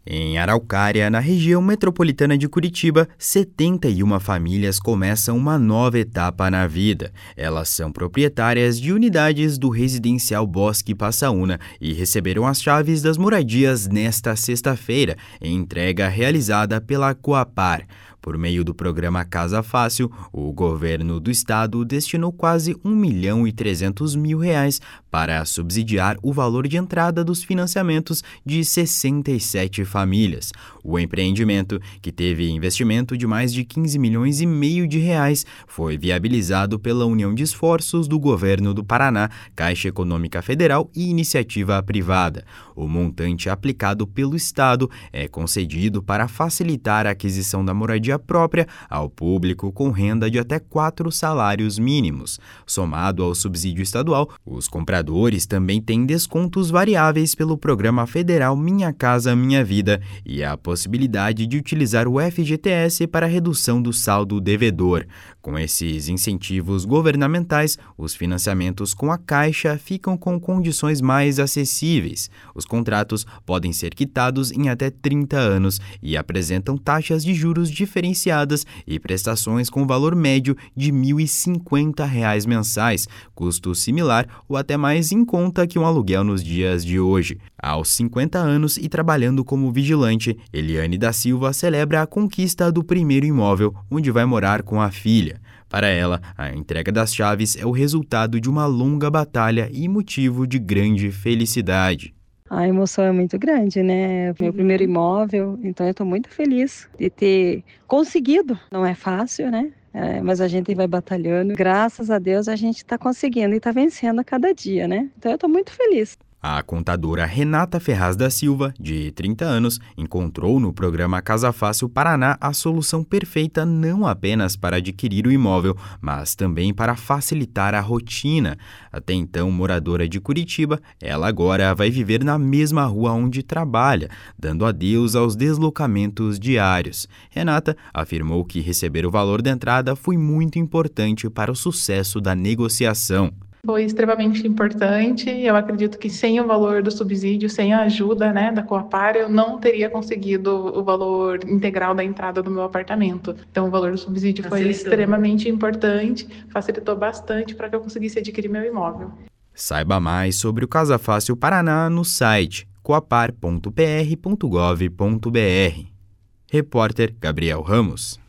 Em Araucária, na região metropolitana de Curitiba, 71 famílias começam uma nova etapa na vida. Elas são proprietárias de unidades do residencial Bosque Passaúna e receberam as chaves das moradias nesta sexta-feira, em entrega realizada pela Coapar. Por meio do programa Casa Fácil, o governo do estado destinou quase R$1.300.000 para subsidiar o valor de entrada dos financiamentos de 67 famílias. O empreendimento, que teve investimento de mais de R$15,5 milhões, foi viabilizado pela união de esforços do governo do Paraná, Caixa Econômica Federal e iniciativa privada. O montante aplicado pelo estado é concedido para facilitar a aquisição da moradia própria ao público com renda de até 4 salários mínimos. Somado ao subsídio estadual, os compradores também têm descontos variáveis pelo programa federal Minha Casa Minha Vida e a possibilidade de utilizar o FGTS para redução do saldo devedor. Com esses incentivos governamentais, os financiamentos com a Caixa ficam com condições mais acessíveis. Os contratos podem ser quitados em até 30 anos e apresentam taxas de juros diferenciadas e prestações com valor médio de R$ 1.050 mensais, custo similar ou até mais em conta que um aluguel nos dias de hoje. Aos 50 anos e trabalhando como vigilante, Eliane da Silva celebra a conquista do primeiro imóvel, onde vai morar com a filha. Para ela, a entrega das chaves é o resultado de uma longa batalha e motivo de grande felicidade. A emoção é muito grande, né? Meu primeiro imóvel, então eu estou muito feliz de ter conseguido. Não é fácil, né? Mas a gente vai batalhando. Graças a Deus a gente está conseguindo e está vencendo a cada dia, né? Então eu estou muito feliz. A contadora Renata Ferraz da Silva, de 30 anos, encontrou no programa Casa Fácil Paraná a solução perfeita não apenas para adquirir o imóvel, mas também para facilitar a rotina. Até então moradora de Curitiba, ela agora vai viver na mesma rua onde trabalha, dando adeus aos deslocamentos diários. Renata afirmou que receber o valor da entrada foi muito importante para o sucesso da negociação. Foi extremamente importante. Eu acredito que sem o valor do subsídio, sem a ajuda, da Coapar, eu não teria conseguido o valor integral da entrada do meu apartamento. Então, o valor do subsídio foi extremamente importante, facilitou bastante para que eu conseguisse adquirir meu imóvel. Saiba mais sobre o Casa Fácil Paraná no site coapar.pr.gov.br. Repórter Gabriel Ramos.